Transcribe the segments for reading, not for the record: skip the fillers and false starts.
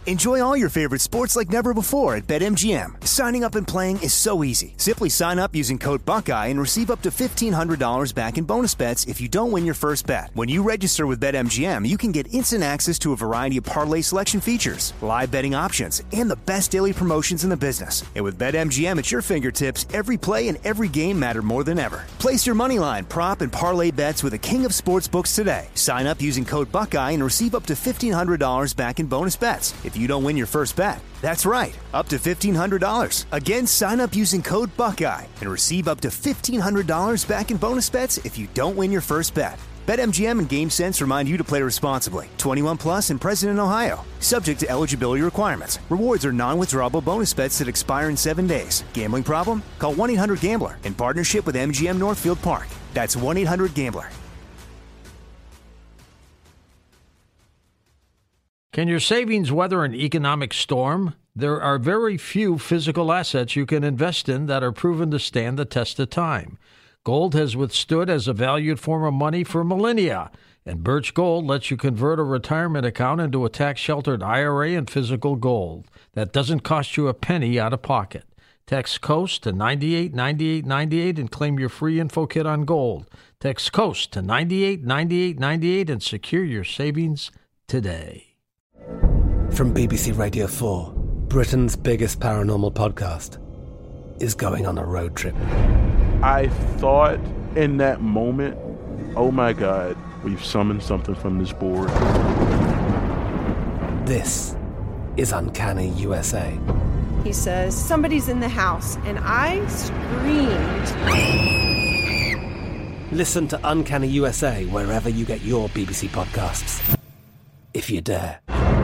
Enjoy all your favorite sports like never before at BetMGM. Signing up and playing is so easy. Simply sign up using code Buckeye and receive up to $1,500 back in bonus bets if you don't win your first bet. When you register with BetMGM, you can get instant access to a variety of parlay selection features, live betting options, and the best daily promotions in the business. And with BetMGM at your fingertips, every play and every game matter more than ever. Place your moneyline, prop, and parlay bets with the king of sportsbooks today. Sign up using code Buckeye and receive up to $1,500 back in bonus bets if you don't win your first bet. That's right, up to $1,500. Again, sign up using code Buckeye and receive up to $1,500 back in bonus bets if you don't win your first bet. BetMGM and GameSense remind you to play responsibly. 21 plus and present in Ohio. Subject to eligibility requirements. Rewards are non-withdrawable bonus bets that expire in 7 days. Gambling problem? Call 1-800-GAMBLER in partnership with MGM Northfield Park. That's 1-800-GAMBLER. Can your savings weather an economic storm? There are very few physical assets you can invest in that are proven to stand the test of time. Gold has withstood as a valued form of money for millennia, and Birch Gold lets you convert a retirement account into a tax-sheltered IRA and physical gold that doesn't cost you a penny out of pocket. Text COAST to 989898 and claim your free info kit on gold. Text COAST to 989898 and secure your savings today. From BBC Radio 4, Britain's biggest paranormal podcast is going on a road trip. I thought in that moment, oh my God, we've summoned something from this board. This is Uncanny USA. He says, somebody's in the house, and I screamed. Listen to Uncanny USA wherever you get your BBC podcasts, if you dare.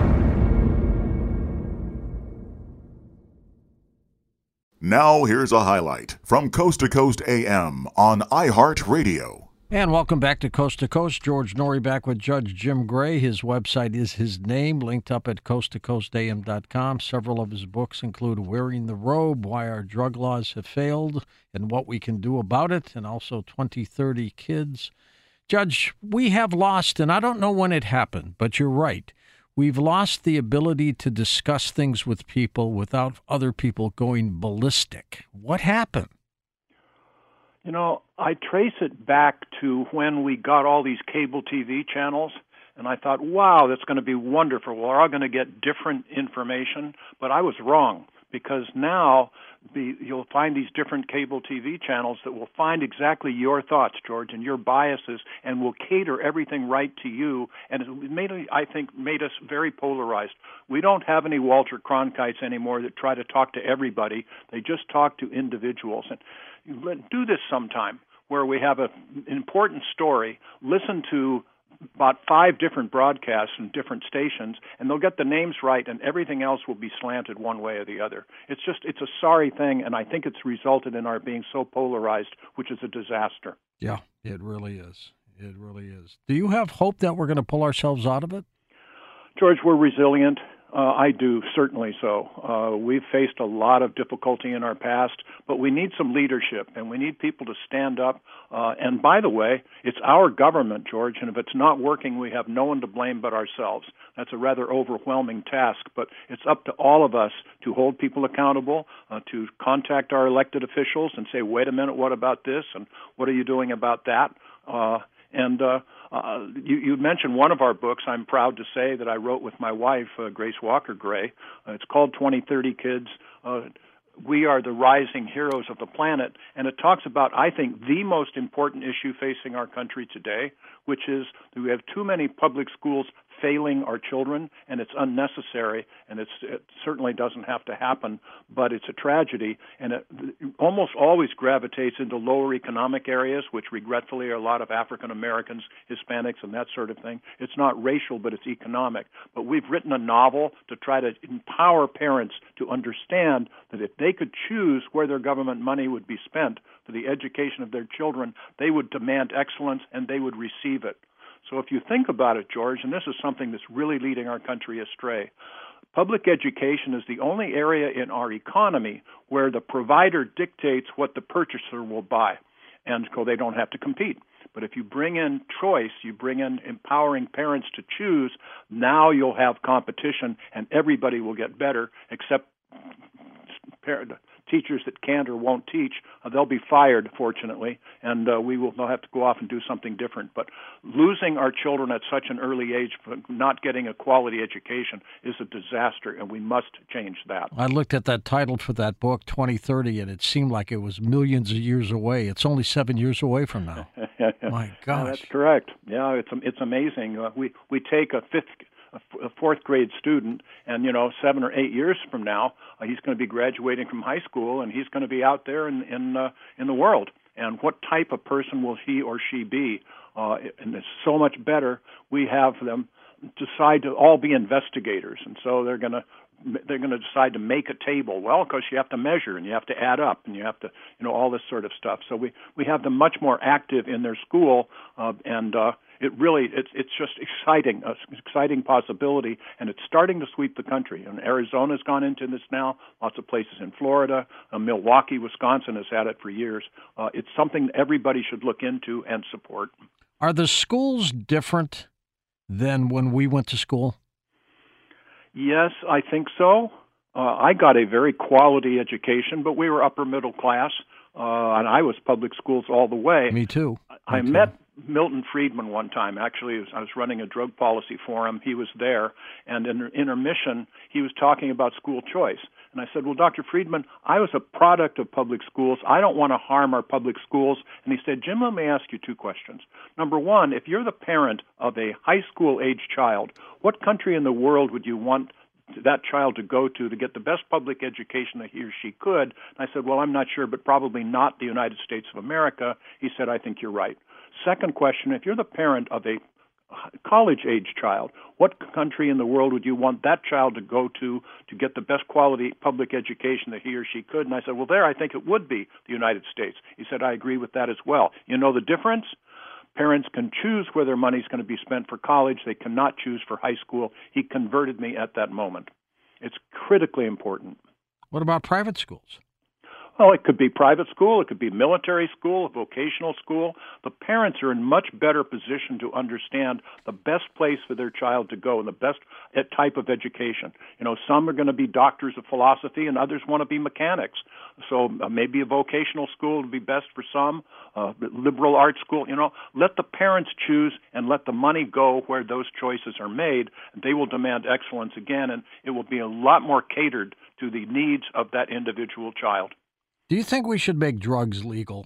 Now here's a highlight from Coast to Coast AM on iHeartRadio. And welcome back to Coast. George Norrie back with Judge Jim Gray. His website is his name, linked up at coasttocoastam.com. Several of his books include Wearing the Robe, Why Our Drug Laws Have Failed, and What We Can Do About It, and also 2030 Kids. Judge, we have lost, and I don't know when it happened, but you're right. We've lost the ability to discuss things with people without other people going ballistic. What happened? You know, I trace it back to when we got all these cable TV channels, and I thought, wow, that's going to be wonderful. We're all going to get different information, but I was wrong, because now you'll find these different cable TV channels that will find exactly your thoughts, George, and your biases, and will cater everything right to you. And it I think, made us very polarized. We don't have any Walter Cronkites anymore that try to talk to everybody. They just talk to individuals. And do this sometime, where we have an important story, listen to about 5 different broadcasts and different stations, and they'll get the names right, and everything else will be slanted one way or the other. It's a sorry thing, and I think it's resulted in our being so polarized, which is a disaster. Yeah, it really is. It really is. Do you have hope that we're going to pull ourselves out of it? George, we're resilient. I do, certainly so. We've faced a lot of difficulty in our past, but we need some leadership, and we need people to stand up. And by the way, it's our government, George, and if it's not working, we have no one to blame but ourselves. That's a rather overwhelming task, but it's up to all of us to hold people accountable, to contact our elected officials and say, wait a minute, what about this, and what are you doing about that? You mentioned one of our books. I'm proud to say that I wrote with my wife, Grace Walker Gray. It's called 2030 Kids. We are the rising heroes of the planet, and it talks about, I think, the most important issue facing our country today, which is that we have too many public schools failing our children, and it's unnecessary, and it certainly doesn't have to happen, but it's a tragedy, and it almost always gravitates into lower economic areas, which regretfully are a lot of African Americans, Hispanics, and that sort of thing. It's not racial, but it's economic. But we've written a novel to try to empower parents to understand that if they could choose where their government money would be spent for the education of their children, they would demand excellence and they would receive it. So if you think about it, George, and this is something that's really leading our country astray, public education is the only area in our economy where the provider dictates what the purchaser will buy. and so they don't have to compete. But if you bring in choice, you bring in empowering parents to choose, now you'll have competition and everybody will get better, except teachers that can't or won't teach. They'll be fired, fortunately, and they'll have to go off and do something different. But losing our children at such an early age for not getting a quality education is a disaster, and we must change that. I looked at that title for that book, 2030, and it seemed like it was millions of years away. It's only 7 years away from now. My gosh. Yeah, that's correct. Yeah, it's amazing. We take a fourth grade student, and 7 or 8 years from now, he's going to be graduating from high school, and he's going to be out there in the world. And what type of person will he or she be? And it's so much better. We have them decide to all be investigators, and so they're going to decide to make a table. Well, because you have to measure and you have to add up and you have to, all this sort of stuff. So we have them much more active in their school, and it's just exciting possibility, and it's starting to sweep the country. And Arizona's gone into this now. Lots of places in Florida, Milwaukee, Wisconsin has had it for years. It's something everybody should look into and support. Are the schools different than when we went to school? Yes, I think so. I got a very quality education, but we were upper middle class, and I was public schools all the way. Me too. I met Milton Friedman one time. Actually, I was running a drug policy forum. He was there, and in intermission, he was talking about school choice. And I said, well, Dr. Friedman, I was a product of public schools. I don't want to harm our public schools. And he said, Jim, let me ask you two questions. Number one, if you're the parent of a high school-age child, what country in the world would you want that child to go to get the best public education that he or she could? And I said, well, I'm not sure, but probably not the United States of America. He said, I think you're right. Second question, if you're the parent of a college-age child, what country in the world would you want that child to go to get the best quality public education that he or she could? And I said, well, I think it would be the United States. He said, I agree with that as well. You know the difference? Parents can choose where their money's going to be spent for college. They cannot choose for high school. He converted me at that moment. It's critically important. What about private schools? Well, it could be private school, it could be military school, a vocational school. The parents are in much better position to understand the best place for their child to go and the best type of education. Some are going to be doctors of philosophy and others want to be mechanics. So maybe a vocational school would be best for some, liberal arts school. Let the parents choose and let the money go where those choices are made. They will demand excellence again, and it will be a lot more catered to the needs of that individual child. Do you think we should make drugs legal?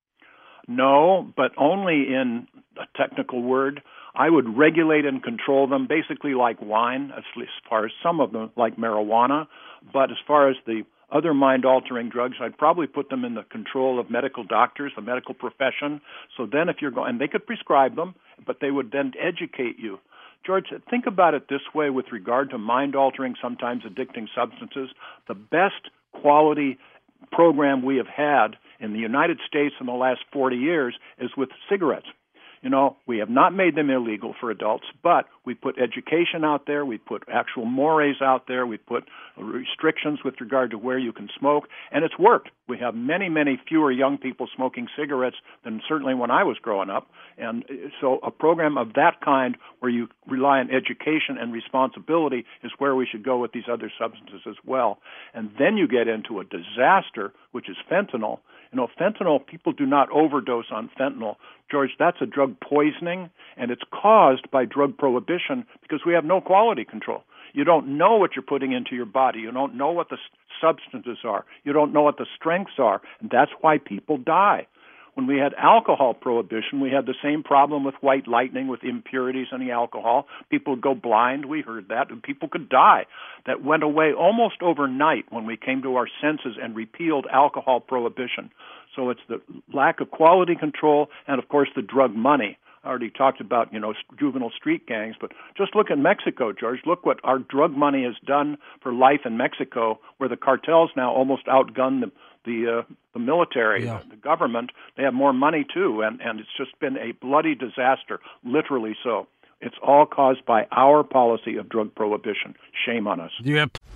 No, but only in a technical word. I would regulate and control them, basically like wine, as far as some of them, like marijuana. But as far as the other mind-altering drugs, I'd probably put them in the control of medical doctors, the medical profession. So then if you're going, and they could prescribe them, but they would then educate you. George, think about it this way with regard to mind-altering, sometimes addicting substances. The best quality program we have had in the United States in the last 40 years is with cigarettes. We have not made them illegal for adults, but we put education out there, we put actual mores out there, we put restrictions with regard to where you can smoke, and it's worked. We have many, many fewer young people smoking cigarettes than certainly when I was growing up. And so a program of that kind where you rely on education and responsibility is where we should go with these other substances as well. And then you get into a disaster, which is fentanyl. Fentanyl, people do not overdose on fentanyl. George, that's a drug poisoning, and it's caused by drug prohibition because we have no quality control. You don't know what you're putting into your body. You don't know what the substances are. You don't know what the strengths are, and that's why people die. When we had alcohol prohibition, we had the same problem with white lightning, with impurities in the alcohol. People would go blind. We heard that, and people could die. That went away almost overnight when we came to our senses and repealed alcohol prohibition. So it's the lack of quality control and, of course, the drug money. I already talked about, juvenile street gangs, but just look at Mexico, George. Look what our drug money has done for life in Mexico, where the cartels now almost outgun the military, the government. They have more money, too, and it's just been a bloody disaster, literally so. It's all caused by our policy of drug prohibition. Shame on us.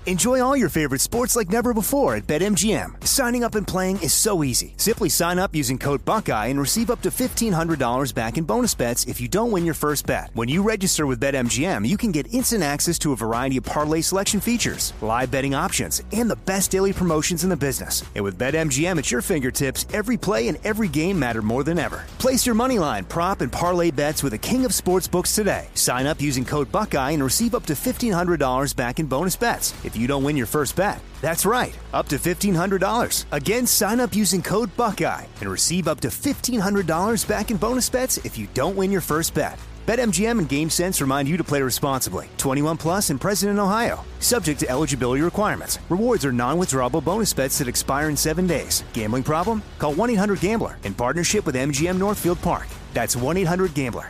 Enjoy all your favorite sports like never before at BetMGM. Signing up and playing is so easy. Simply sign up using code Buckeye and receive up to $1,500 back in bonus bets if you don't win your first bet. When you register with BetMGM, you can get instant access to a variety of parlay selection features, live betting options, and the best daily promotions in the business. And with BetMGM at your fingertips, every play and every game matter more than ever. Place your moneyline, prop, and parlay bets with the king of sportsbooks today. Sign up using code Buckeye and receive up to $1,500 back in bonus bets if you don't win your first bet. That's right, up to $1,500. Again, sign up using code Buckeye and receive up to $1,500 back in bonus bets if you don't win your first bet. BetMGM and GameSense remind you to play responsibly. 21 plus and present in Ohio. Subject to eligibility requirements. Rewards are non-withdrawable bonus bets that expire in 7 days. Gambling problem? Call 1-800-GAMBLER in partnership with MGM Northfield Park. That's 1-800-GAMBLER.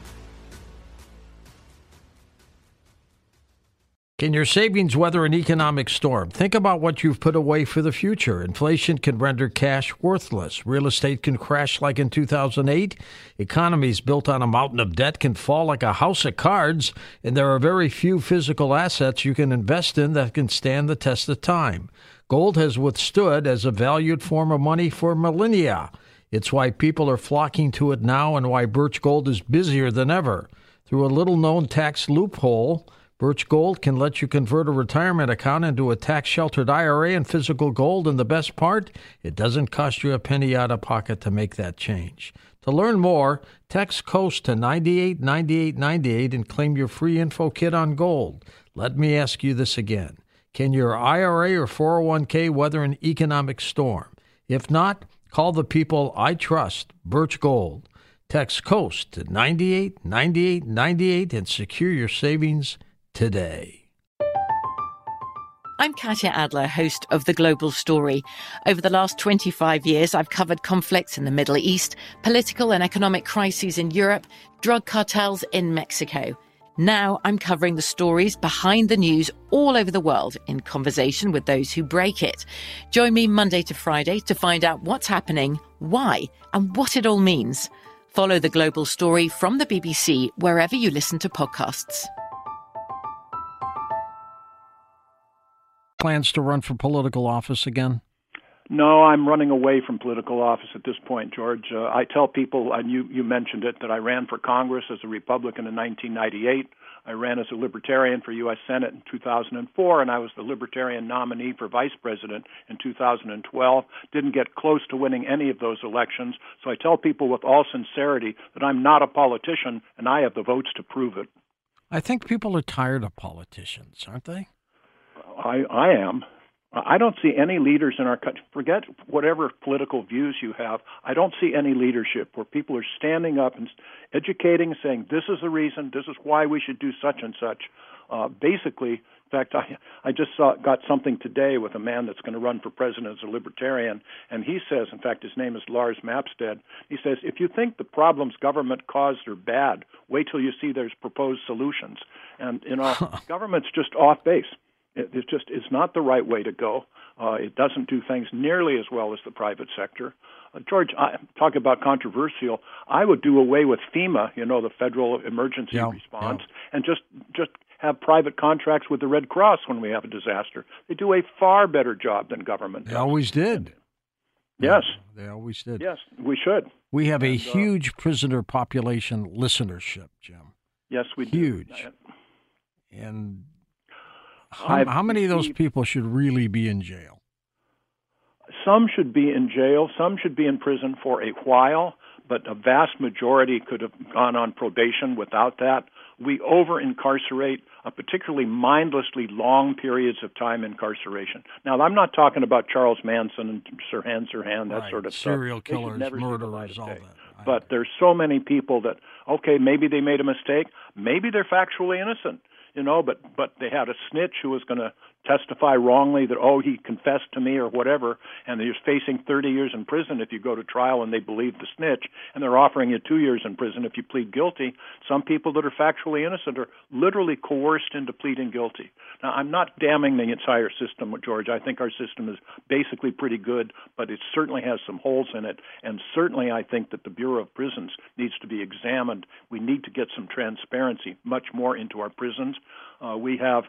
Can your savings weather an economic storm? Think about what you've put away for the future. Inflation can render cash worthless. Real estate can crash like in 2008. Economies built on a mountain of debt can fall like a house of cards. And there are very few physical assets you can invest in that can stand the test of time. Gold has withstood as a valued form of money for millennia. It's why people are flocking to it now and why Birch Gold is busier than ever. Through a little-known tax loophole, Birch Gold can let you convert a retirement account into a tax-sheltered IRA in physical gold, and the best part, it doesn't cost you a penny out of pocket to make that change. To learn more, text COAST to 989898 and claim your free info kit on gold. Let me ask you this again. Can your IRA or 401k weather an economic storm? If not, call the people I trust, Birch Gold. Text COAST to 989898 and secure your savings today. I'm Katya Adler, host of The Global Story. Over the last 25 years, I've covered conflicts in the Middle East, political and economic crises in Europe, drug cartels in Mexico. Now I'm covering the stories behind the news all over the world in conversation with those who break it. Join me Monday to Friday to find out what's happening, why, and what it all means. Follow The Global Story from the BBC wherever you listen to podcasts. Plans to run for political office again? No, I'm running away from political office at this point, George. I tell people, and you mentioned it, that I ran for Congress as a Republican in 1998. I ran as a Libertarian for U.S. Senate in 2004, and I was the Libertarian nominee for Vice President in 2012. Didn't get close to winning any of those elections. So I tell people with all sincerity that I'm not a politician, and I have the votes to prove it. I think people are tired of politicians, aren't they? I am. I don't see any leaders in our country. Forget whatever political views you have. I don't see any leadership where people are standing up and educating, saying this is the reason, this is why we should do such and such. Basically, in fact, I just got something today with a man that's going to run for president as a Libertarian, and he says, in fact, his name is Lars Mapstead. He says, if you think the problems government caused are bad, wait till you see there's proposed solutions. And, government's just off base. It's not the right way to go. It doesn't do things nearly as well as the private sector. George, talk about controversial. I would do away with FEMA, the Federal Emergency Response, and just have private contracts with the Red Cross when we have a disaster. They do a far better job than government. They always did. Yes. They always did. Yes, we should. We have a huge prisoner population listenership, Jim. Yes, we do. Huge. And how many of those people should really be in jail? Some should be in jail. Some should be in prison for a while, but a vast majority could have gone on probation without that. We over-incarcerate, particularly mindlessly long periods of time incarceration. Now, I'm not talking about Charles Manson and Sirhan Sirhan, that sort of serial stuff. Serial killers, murderers, all that. But there's so many people that, okay, maybe they made a mistake. Maybe they're factually innocent. But they had a snitch who was going to testify wrongly that, he confessed to me or whatever, and they're facing 30 years in prison if you go to trial and they believe the snitch, and they're offering you 2 years in prison if you plead guilty. Some people that are factually innocent are literally coerced into pleading guilty. Now, I'm not damning the entire system, George. I think our system is basically pretty good, but it certainly has some holes in it, and certainly I think that the Bureau of Prisons needs to be examined. We need to get some transparency much more into our prisons. We have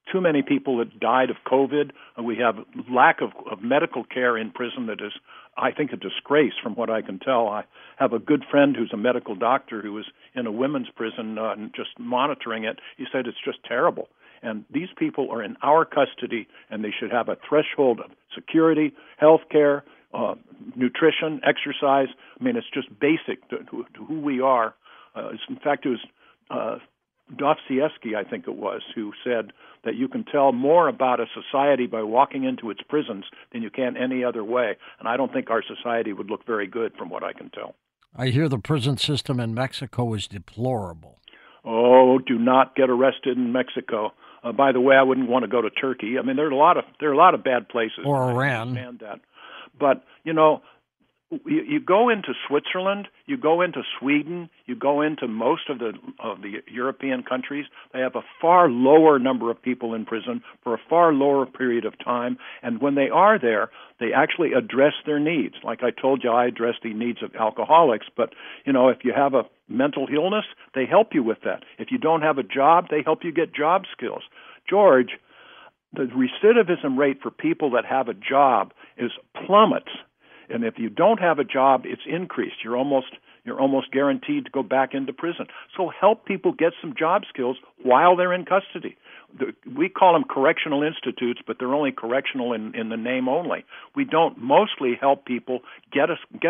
too many people that died of COVID. We have lack of medical care in prison that is, I think, a disgrace from what I can tell. I have a good friend who's a medical doctor who was in a women's prison and just monitoring it. He said it's just terrible. And these people are in our custody, and they should have a threshold of security, health care, nutrition, exercise. I mean, it's just basic to who we are. In fact, it was Dostoevsky, I think it was, who said that you can tell more about a society by walking into its prisons than you can any other way. And I don't think our society would look very good from what I can tell. I hear the prison system in Mexico is deplorable. Oh, do not get arrested in Mexico. By the way, I wouldn't want to go to Turkey. I mean, there are a lot of bad places. Or Iran. I understand that. But, you know, you go into Switzerland, you go into Sweden, you go into most of the European countries, they have a far lower number of people in prison for a far lower period of time, and when they are there, they actually address their needs. Like I told you, I address the needs of alcoholics, but, you know, if you have a mental illness, they help you with that. If you don't have a job, they help you get job skills. George, the recidivism rate for people that have a job is plummets. And if you don't have a job, it's increased. You're almost guaranteed to go back into prison. So help people get some job skills while they're in custody. We call them correctional institutes, but they're only correctional in the name only. We don't mostly help people get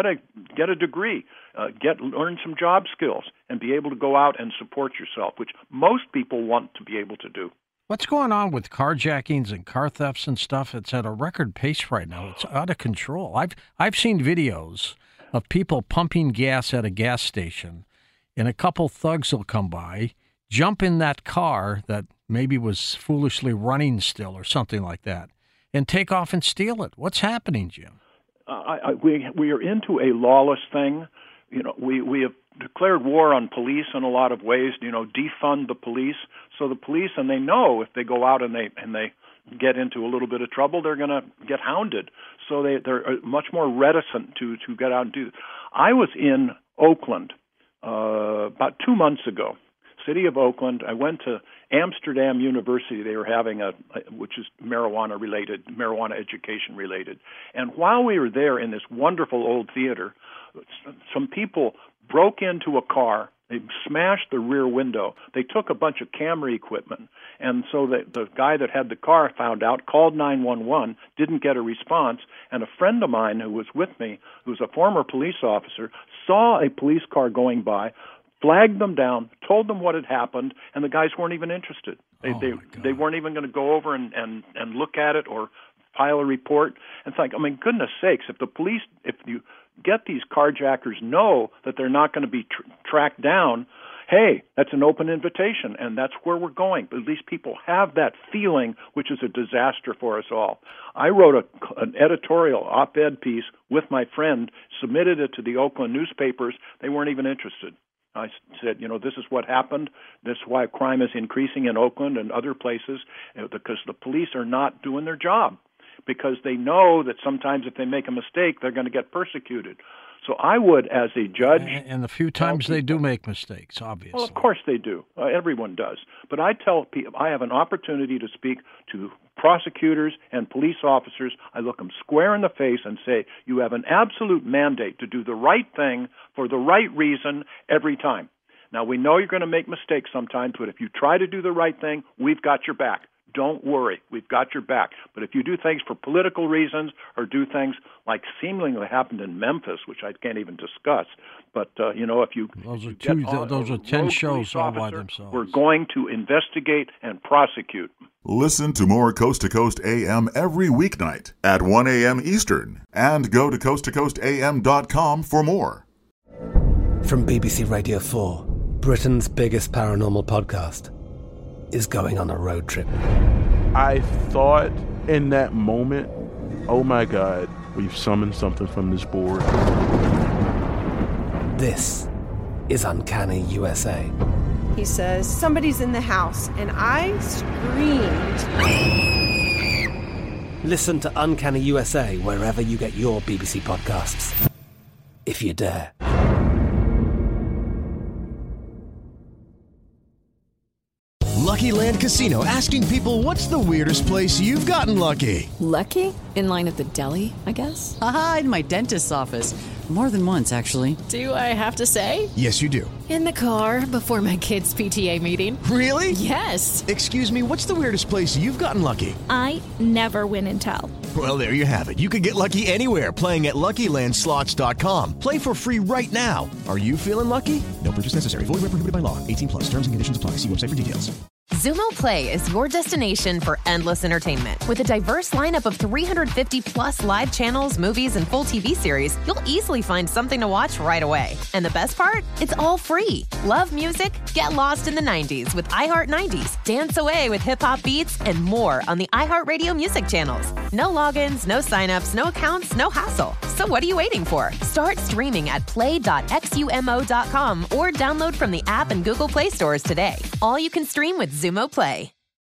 a degree, learn some job skills, and be able to go out and support yourself, which most people want to be able to do. What's going on with carjackings and car thefts and stuff? It's at a record pace right now. It's out of control. I've seen videos of people pumping gas at a gas station, and a couple thugs will come by, jump in that car that maybe was foolishly running still or something like that, and take off and steal it. What's happening, Jim? We are into a lawless thing. You know, we have declared war on police in a lot of ways, you know, defund the police. So the police, and they know if they go out and they get into a little bit of trouble, they're going to get hounded. So they're much more reticent to get out and do. I was in Oakland about 2 months ago, city of Oakland. I went to Amsterdam University. They were having which is marijuana education related. And while we were there in this wonderful old theater, some people broke into a car. They smashed the rear window. They took a bunch of camera equipment. And so the guy that had the car found out, called 911, didn't get a response. And a friend of mine who was with me, who's a former police officer, saw a police car going by, flagged them down, told them what had happened, and the guys weren't even interested. They weren't even going to go over and look at it or file a report. And it's like, I mean, goodness sakes, if you get these carjackers know that they're not going to be tracked down, hey, that's an open invitation, and that's where we're going. But at least people have that feeling, which is a disaster for us all. I wrote an editorial op-ed piece with my friend, submitted it to the Oakland newspapers. They weren't even interested. I said, you know, this is what happened. This is why crime is increasing in Oakland and other places, because the police are not doing their job, because they know that sometimes if they make a mistake, they're going to get persecuted. So I would, as a judge... And the few times they do make mistakes, obviously. Well, of course they do. Everyone does. But I tell people, I have an opportunity to speak to prosecutors and police officers. I look them square in the face and say, you have an absolute mandate to do the right thing for the right reason every time. Now, we know you're going to make mistakes sometimes, but if you try to do the right thing, we've got your back. Don't worry, we've got your back. But if you do things for political reasons or do things like seemingly happened in Memphis, which I can't even discuss, but you know, if you those are 10 shows all by themselves. We're going to investigate and prosecute. Listen to more Coast to Coast AM every weeknight at 1 a.m. Eastern, and go to coasttocoastam.com for more. From BBC Radio 4, Britain's biggest paranormal podcast is going on a road trip. I thought in that moment, oh my God, we've summoned something from this board. This is Uncanny USA. He says, somebody's in the house, and I screamed. Listen to Uncanny USA wherever you get your BBC podcasts, if you dare. Lucky Land Casino, asking people, what's the weirdest place you've gotten lucky? Lucky? In line at the deli, I guess? Aha, in my dentist's office. More than once, actually. Do I have to say? Yes, you do. In the car before my kids' PTA meeting. Really? Yes. Excuse me, what's the weirdest place you've gotten lucky? I never win and tell. Well, there you have it. You can get lucky anywhere, playing at LuckyLandSlots.com. Play for free right now. Are you feeling lucky? No purchase necessary. Void where prohibited by law. 18 plus. Terms and conditions apply. See website for details. Xumo Play is your destination for endless entertainment. With a diverse lineup of 350 plus live channels, movies, and full TV series, you'll easily find something to watch right away. And the best part? It's all free. Love music? Get lost in the 90s with iHeart 90s, dance away with hip-hop beats, and more on the iHeartRadio music channels. No logins, no signups, no accounts, no hassle. So what are you waiting for? Start streaming at play.xumo.com or download from the app and Google Play stores today. All you can stream with Xumo Play.